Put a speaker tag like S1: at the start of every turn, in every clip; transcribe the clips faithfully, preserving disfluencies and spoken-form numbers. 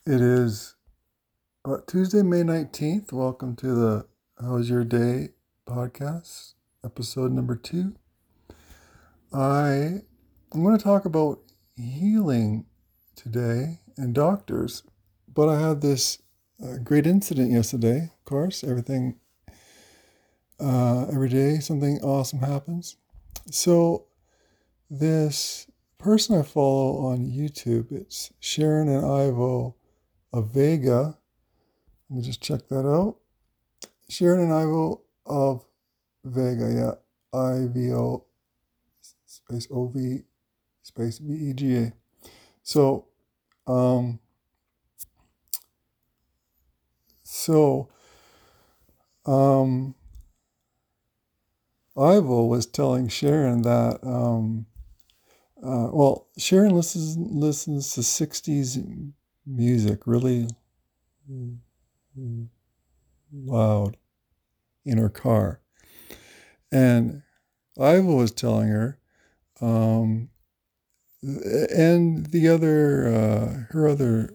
S1: It is uh, Tuesday, May nineteenth. Welcome to the How's Your Day podcast, episode number two. I, I'm going to talk about healing today and doctors, but I had this uh, great incident yesterday. Of course, everything, uh, every day something awesome happens. So, this person I follow on YouTube, it's Sharon and Ivo of Vega. Let me just check that out. Sharon and Ivo of Vega, yeah. I V O space O V space V E G A. So, um, so, um, Ivo was telling Sharon that, um, uh, well, Sharon listens listens to sixties music really loud in her car, and Ivo was telling her, um, and the other, uh, her other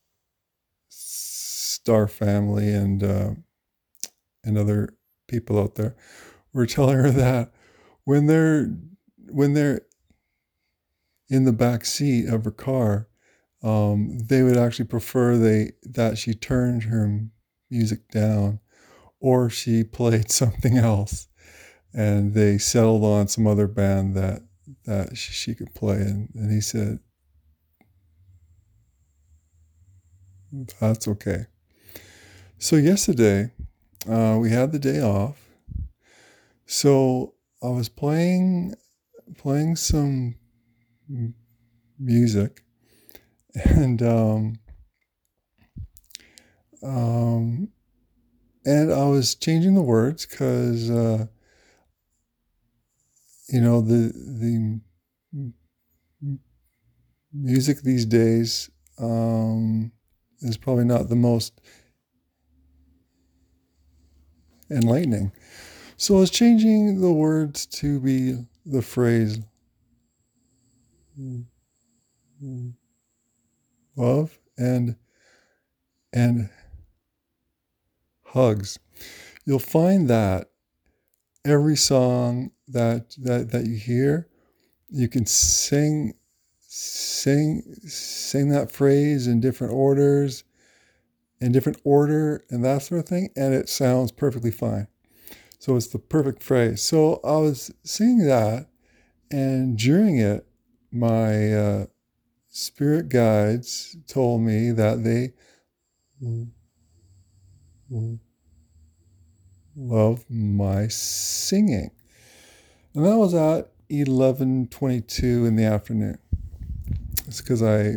S1: Star family and uh, and other people out there were telling her that when they're when they're in the back seat of her car, um, they would actually prefer they that she turned her music down or she played something else, and they settled on some other band that that she could play. And, and he said, that's okay. So yesterday, uh, we had the day off. So I was playing playing some m- music, and um, um, and I was changing the words because uh, you know the the m- music these days um, is probably not the most enlightening. So I was changing the words to be the phrase love and and hugs. You'll find that every song that that that you hear, you can sing sing sing that phrase in different orders, in different order and that sort of thing, and it sounds perfectly fine. So it's the perfect phrase. So I was singing that, and during it, my uh, spirit guides told me that they love my singing. And that was at eleven twenty-two in the afternoon. It's because I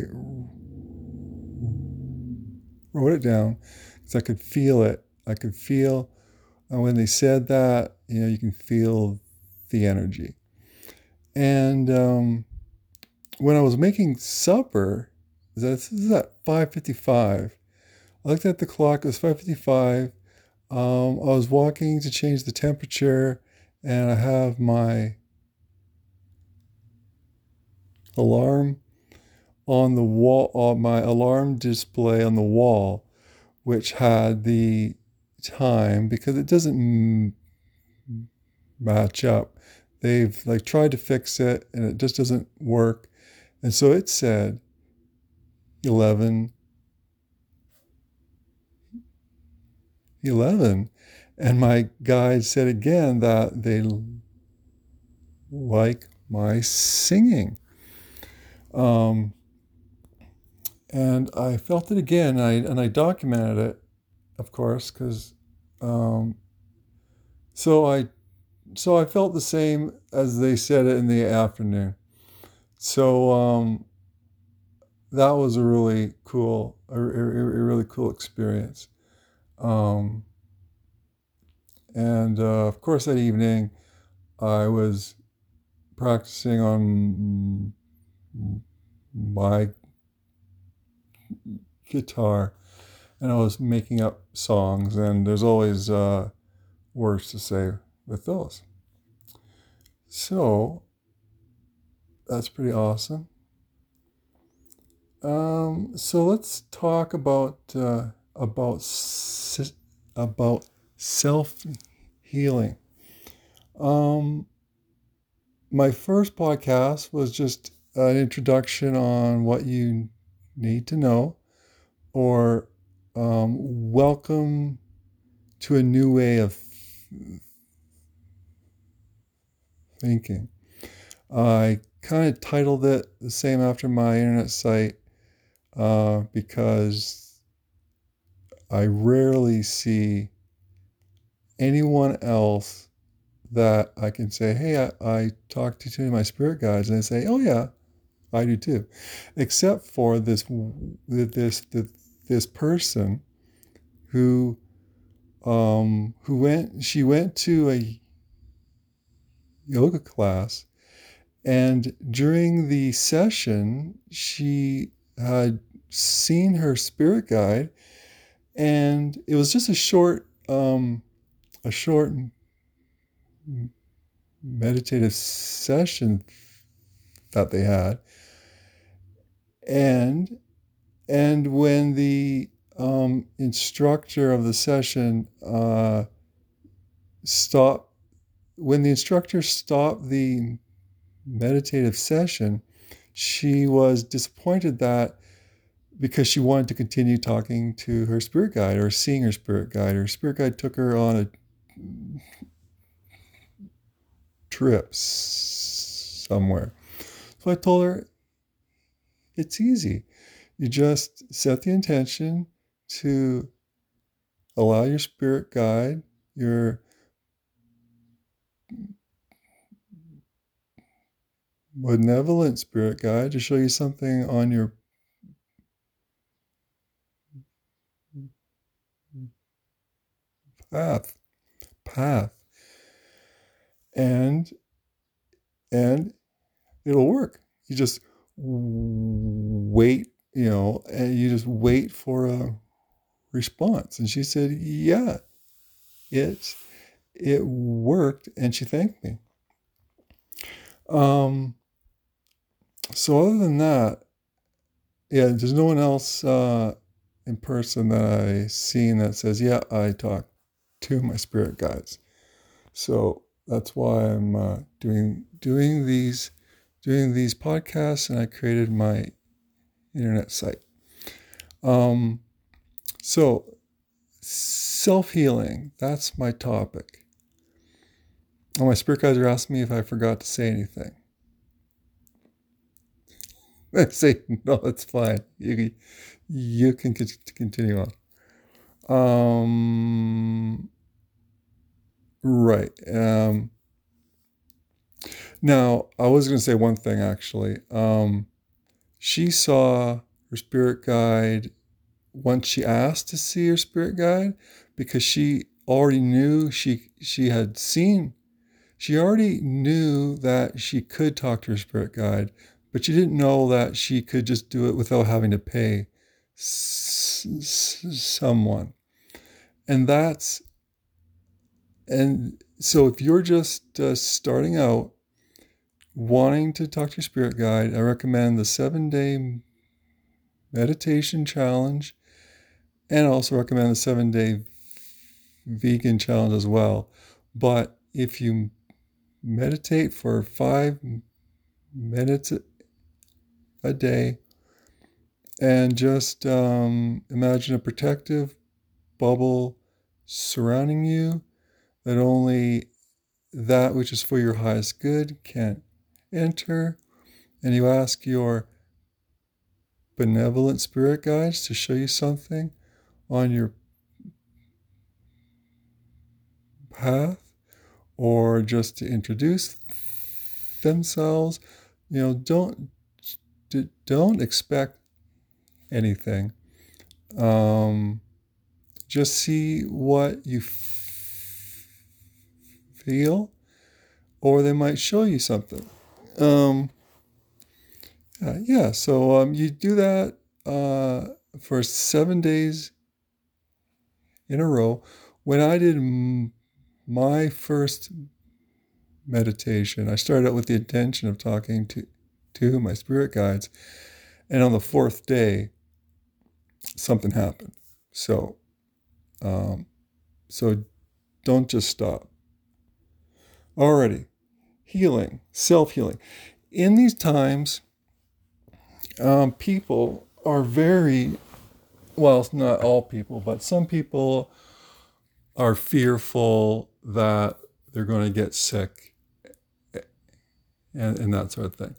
S1: wrote it down because I could feel it. I could feel, and when they said that, you know, you can feel the energy. And um, when I was making supper, this is at five fifty-five. I looked at the clock, it was five fifty-five. Um, I was walking to change the temperature, and I have my alarm on the wall, uh, my alarm display on the wall, which had the time because it doesn't m- match up. They've like tried to fix it and it just doesn't work. And so it said eleven eleven. And my guide said again that they like my singing. Um, and I felt it again, and I, and I documented it, of course, because um, so I so I felt the same as they said it in the afternoon. So um, that was a really cool, a, a, a really cool experience. Um, and uh, of course, that evening I was practicing on my guitar, and I was making up songs. And there's always uh, words to say with those. So that's pretty awesome. Um, so let's talk about uh, about s- about self healing. Um, my first podcast was just an introduction on what you need to know, or um, welcome to a new way of thinking. I kind of titled it the same after my internet site uh, because I rarely see anyone else that I can say, hey, I, I talked to two of my spirit guides, and they say, oh yeah, I do too, except for this this this, this person who um, who went. She went to a yoga class, and during the session, she had seen her spirit guide, and it was just a short um, a short meditative session that they had. And and when the um, instructor of the session uh, stopped, when the instructor stopped the meditative session, she was disappointed that because she wanted to continue talking to her spirit guide or seeing her spirit guide. Her spirit guide took her on a trip somewhere. So I told her, it's easy. You just set the intention to allow your spirit guide, your benevolent spirit guide, to show you something on your path, path, and and it'll work. You just wait, you know, and you just wait for a response. And she said, yeah, it it worked, and she thanked me. Um, so other than that, yeah, there's no one else uh, in person that I seen that says, yeah, I talk to my spirit guides. So that's why I'm uh, doing doing these doing these podcasts, and I created my internet site. Um, so self-healing, that's my topic. Oh, my spirit guides are asking me if I forgot to say anything. I say, no, it's fine. You, you can continue on. Um, right. Um, now, I was going to say one thing, actually. Um, she saw her spirit guide once she asked to see her spirit guide, because she already knew she she had seen, she already knew that she could talk to her spirit guide, but she didn't know that she could just do it without having to pay s- s- someone. And that's, and so if you're just uh, starting out wanting to talk to your spirit guide, I recommend the seven day meditation challenge, and also recommend the seven day vegan challenge as well. But if you meditate for five minutes a day and just um, imagine a protective bubble surrounding you, that only that which is for your highest good can enter, and you ask your benevolent spirit guides to show you something on your path, or just to introduce themselves. You know, don't don't expect anything. Um, just see what you f- feel, or they might show you something. Um, uh, yeah, so um, you do that uh, for seven days in a row. When I did m- my first meditation, I started out with the intention of talking to, to my spirit guides. And on the fourth day, something happened. So, um, so don't just stop. Alrighty, healing, self-healing. In these times, um, people are very, well, not all people, but some people are fearful that they're going to get sick and, and that sort of thing.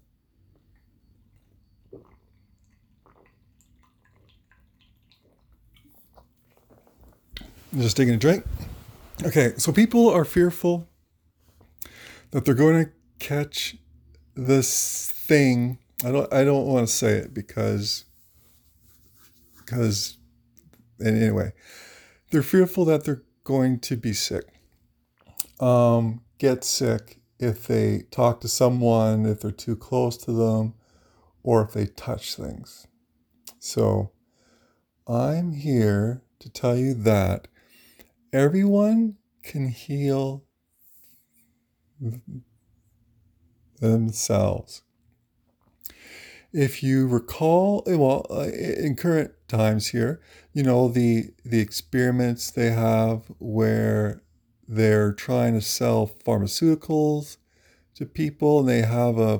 S1: Just taking a drink. Okay, so people are fearful that they're going to catch this thing. I don't. I don't want to say it because, because, and anyway, they're fearful that they're going to be sick, um, get sick if they talk to someone, if they're too close to them, or if they touch things. So, I'm here to tell you that everyone can heal themselves. If you recall, well, in current times here, you know, the the experiments they have where they're trying to sell pharmaceuticals to people and they have a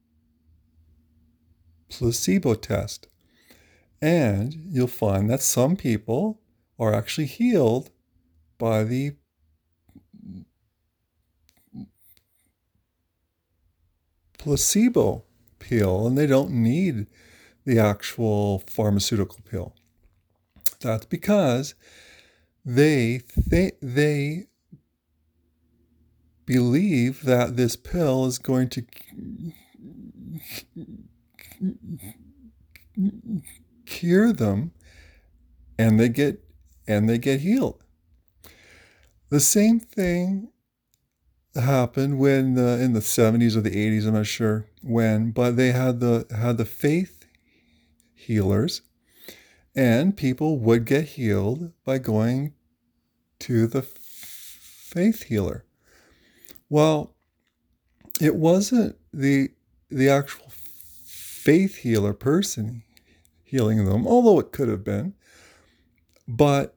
S1: placebo test. And you'll find that some people are actually healed by the placebo pill and they don't need the actual pharmaceutical pill. That's because they they, they believe that this pill is going to cure them and they get and they get healed. The same thing happened when uh, in the seventies or the eighties, I'm not sure when, but they had the had the faith healers, and people would get healed by going to the faith healer. Well, it wasn't the the actual faith healer person healing them, although it could have been, but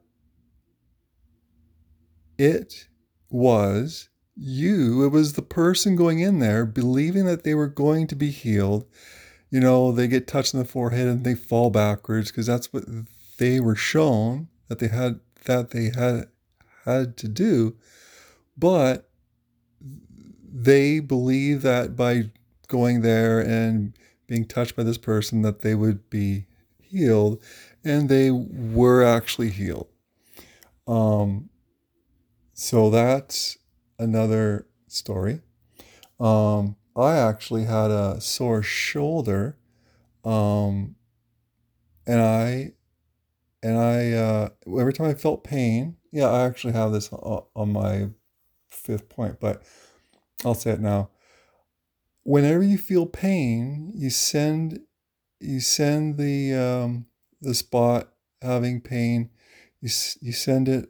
S1: it was you, it was the person going in there believing that they were going to be healed. You know, they get touched in the forehead and they fall backwards because that's what they were shown that they had that they had had to do. But they believe that by going there and being touched by this person that they would be healed, and they were actually healed. Um, so that's another story. Um, I actually had a sore shoulder, um, and I, and I, uh, every time I felt pain, yeah, I actually have this on my fifth point, but I'll say it now. Whenever you feel pain, you send, you send the, um, the spot having pain, you, you send it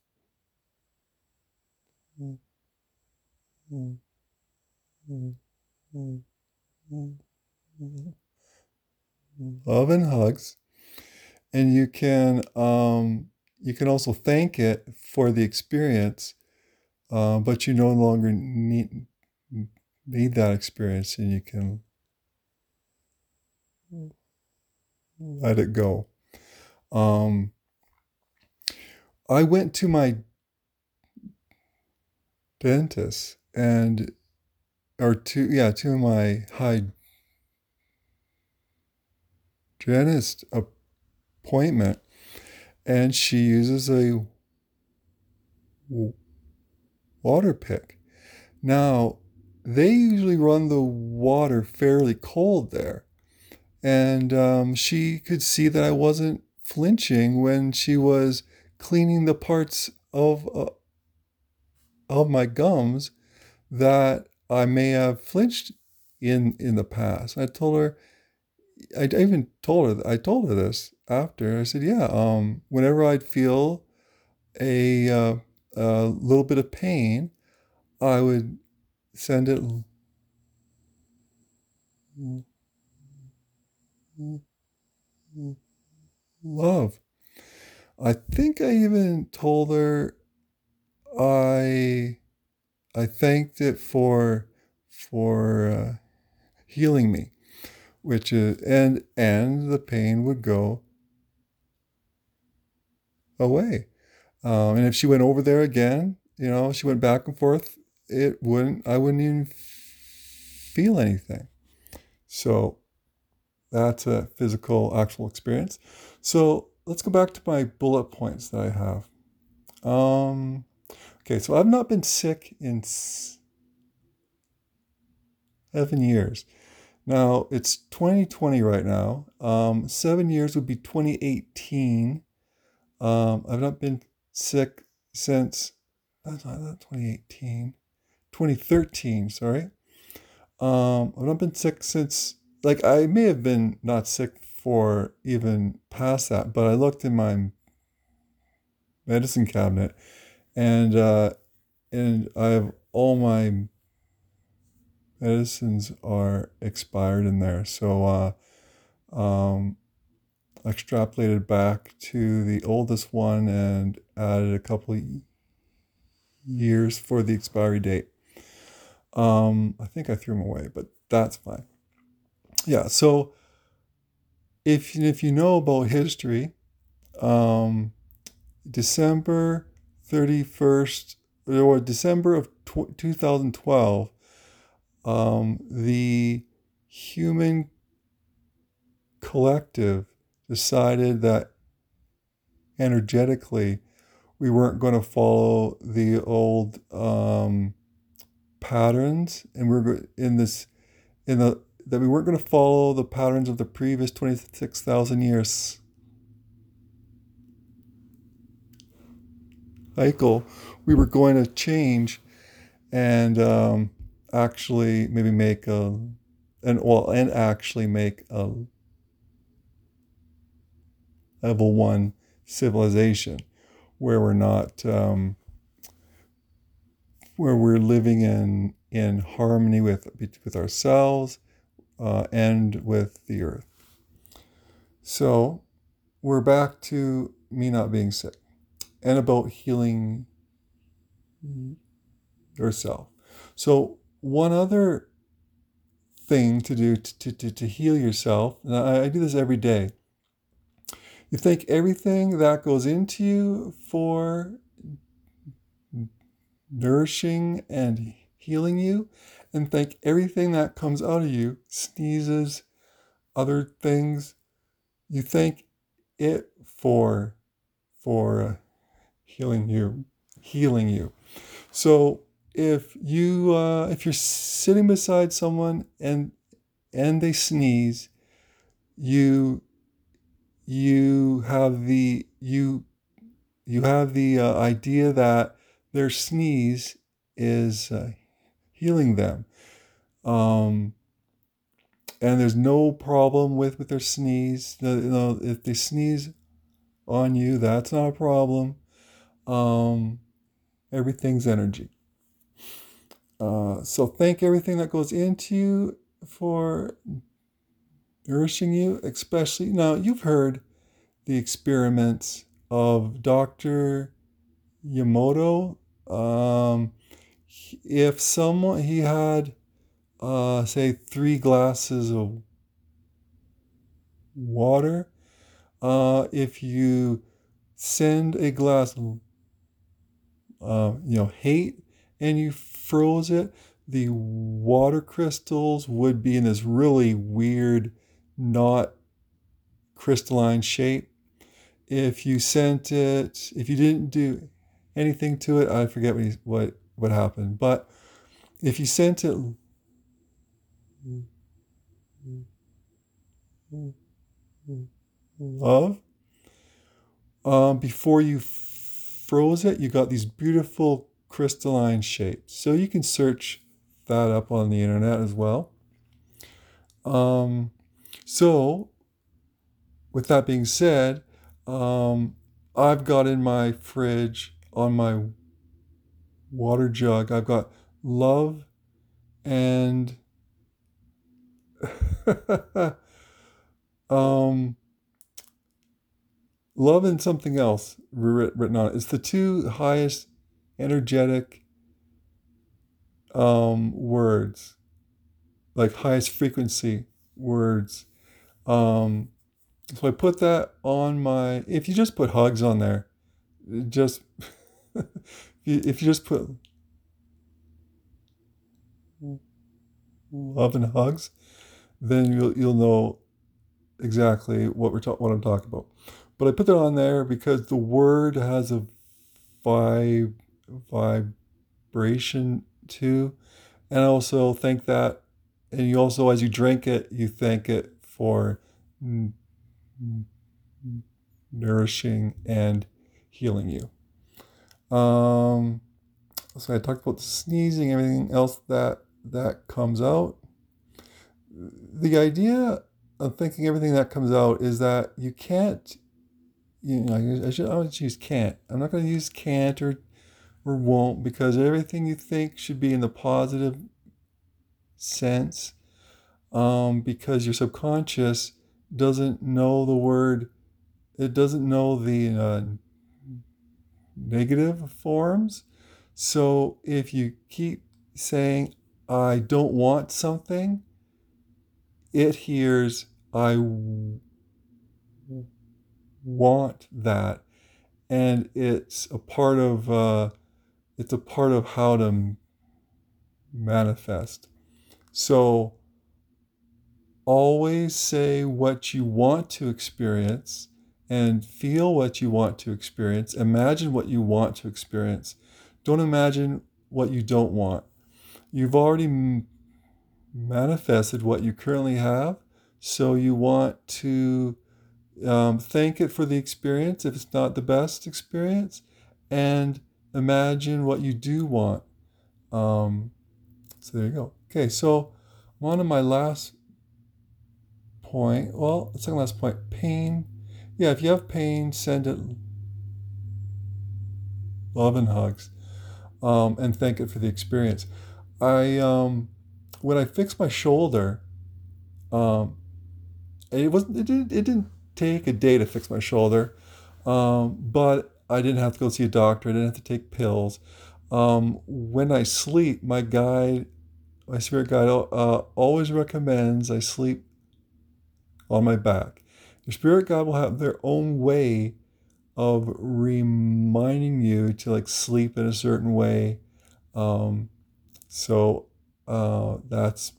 S1: love and hugs, and you can um, you can also thank it for the experience, uh, but you no longer need need that experience, and you can let it go. Um, I went to my dentist and or to yeah to my hygienist appointment, and she uses a water pick. Now, they usually run the water fairly cold there. And um, she could see that I wasn't flinching when she was cleaning the parts of, uh, of my gums that I may have flinched in, in the past. I told her, I even told her, I told her this after. I said, yeah, um, whenever I'd feel a, uh, a little bit of pain, I would send it love. I think I even told her I I thanked it for for uh, healing me, which is and and the pain would go away. Um, and if she went over there again, you know, she went back and forth, it wouldn't. I wouldn't even feel anything. So that's a physical, actual experience. So let's go back to my bullet points that I have. Um, okay, so I've not been sick in seven years. Now it's twenty twenty right now. Um, seven years would be twenty eighteen. Um, I've not been sick since that's not, not twenty eighteen, twenty thirteen. Sorry. Um, I've not been sick since, like, I may have been not sick for even past that, but I looked in my medicine cabinet and uh, and I have all my medicines are expired in there. So uh, um, I extrapolated back to the oldest one and added a couple of years for the expiry date. Um, I think I threw them away, but that's fine. Yeah. So if if you know about history, um, December thirty-first or December of tw- two thousand twelve, um, the human collective decided that energetically we weren't going to follow the old um, patterns, and we're in this in the that we weren't going to follow the patterns of the previous twenty-six thousand years cycle. We were going to change and um, actually maybe make a and well and actually make a level one civilization where we're not um, where we're living in in harmony with with ourselves uh, and with the earth. So we're back to me not being sick and about healing yourself. So one other thing to do to, to, to heal yourself, and I, I do this every day. You thank everything that goes into you for nourishing and healing you, and thank everything that comes out of you, sneezes, other things. You thank it for for uh, healing you, healing you. So if you uh, if you're sitting beside someone and and they sneeze, you you have the you you have the uh, idea that their sneeze is uh, healing them, um, and there's no problem with with their sneeze. The, you know, if they sneeze on you, that's not a problem. Um, everything's energy. Uh, so thank everything that goes into you for nourishing you, especially now you've heard the experiments of Doctor Yamoto. Um, if someone he had uh, say three glasses of water, uh, if you send a glass of uh, you know hate and you froze it, the water crystals would be in this really weird, not crystalline shape. If you sent it, if you didn't do anything to it, I forget what he, what what happened. But if you sent it love, um, before you froze it, you got these beautiful crystalline shapes. So you can search that up on the internet as well. Um, so with that being said, um, I've got in my fridge on my water jug, I've got love and um, love and something else written on it. It's the two highest energetic um, words, like highest frequency words. Um, so I put that on my, if you just put hugs on there, just, if, you, if you just put love and hugs, then you'll, you'll know exactly what we're talking, what I'm talking about. But I put that on there because the word has a vib- vibration too. And I also think that, and you also, as you drink it, you thank it for n- nourishing and healing you. Um, so I talked about sneezing, everything else that that comes out. The idea of thinking everything that comes out is that you can't, you know, I should always use can't. I'm not going to use can't or or won't, because everything you think should be in the positive sense, um, because your subconscious doesn't know the word, it doesn't know the uh, negative forms. So if you keep saying, I don't want something, it hears, I w- want that. And it's a part of, uh, it's a part of how to manifest. So always say what you want to experience and feel what you want to experience. Imagine what you want to experience. Don't imagine what you don't want. You've already m- manifested what you currently have, so you want to um, thank it for the experience if it's not the best experience, and imagine what you do want. Um, so there you go. Okay, so I'm on to my last point. Well, second last point, pain. Yeah, if you have pain, send it love and hugs, um, and thank it for the experience. I um, when I fixed my shoulder, um, it wasn't it didn't it didn't take a day to fix my shoulder, um, but I didn't have to go see a doctor. I didn't have to take pills. Um, when I sleep, my guide, my spirit guide, uh, always recommends I sleep on my back. Your spirit guide will have their own way of reminding you to like sleep in a certain way. Um, so uh, that's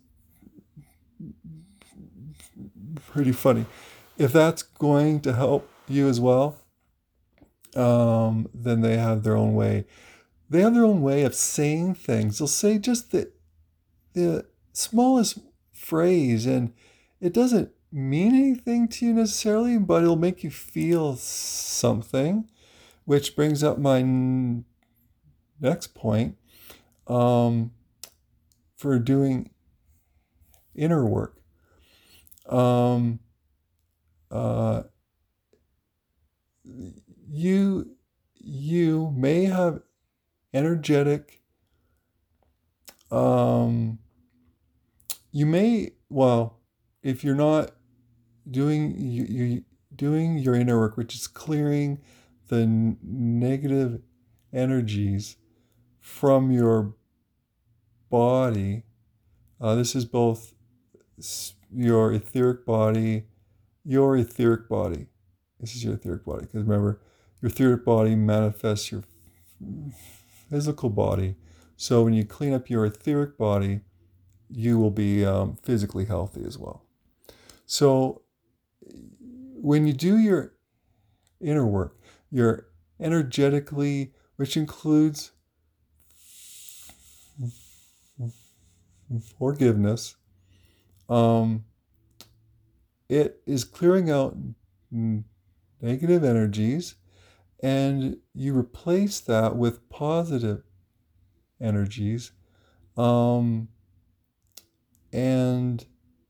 S1: pretty funny. If that's going to help you as well, um, then they have their own way. They have their own way of saying things. They'll say just the the smallest phrase, and it doesn't mean anything to you necessarily, but it'll make you feel something, which brings up my n- next point, um, for doing inner work. Um, uh, you you may have energetic. Um, you may well, if you're not doing you, you doing your inner work, which is clearing the n- negative energies from your body. Uh, this is both s- your etheric body, your etheric body. This is your etheric body. Because remember, your etheric body manifests your physical body. So when you clean up your etheric body, you will be um, physically healthy as well. So when you do your inner work, you're energetically, which includes forgiveness, um, it is clearing out negative energies, and you replace that with positive energies, um, and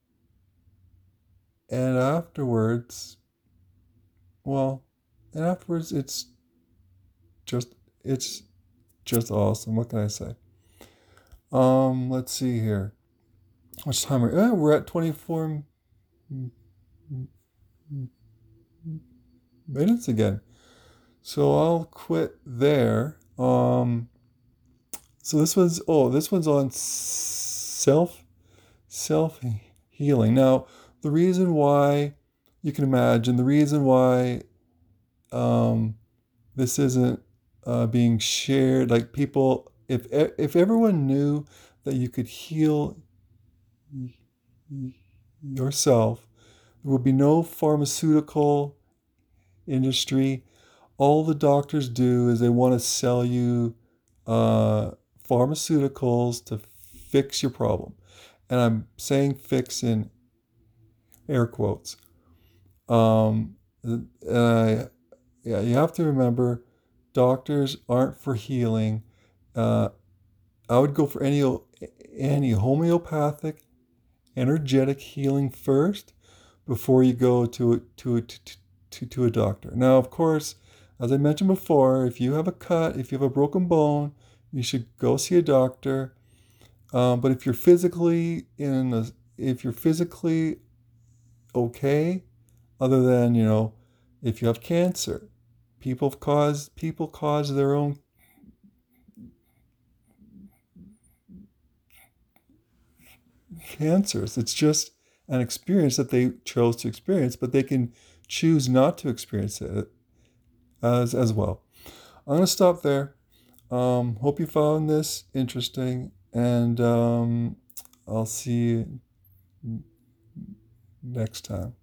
S1: and afterwards, well, and afterwards it's just it's just awesome. What can I say? Um, let's see here. Which time are we? Uh, we're at twenty-four minutes again. So I'll quit there. Um, so this one's oh, this one's on self self healing. Now, the reason why you can imagine the reason why um, this isn't uh, being shared, like people, if if everyone knew that you could heal yourself, there would be no pharmaceutical industry. All the doctors do is they want to sell you uh, pharmaceuticals to fix your problem. And I'm saying fix in air quotes. Um, and I, yeah, you have to remember, doctors aren't for healing. Uh, I would go for any any homeopathic, energetic healing first before you go to to to to, to a doctor. Now, of course, as I mentioned before, if you have a cut, if you have a broken bone, you should go see a doctor. Um, but if you're physically in a, if you're physically okay, other than, you know, if you have cancer, people cause people cause their own cancers. It's just an experience that they chose to experience, but they can choose not to experience it as as well. I'm gonna stop there. Um, hope you found this interesting, and um, I'll see you next time.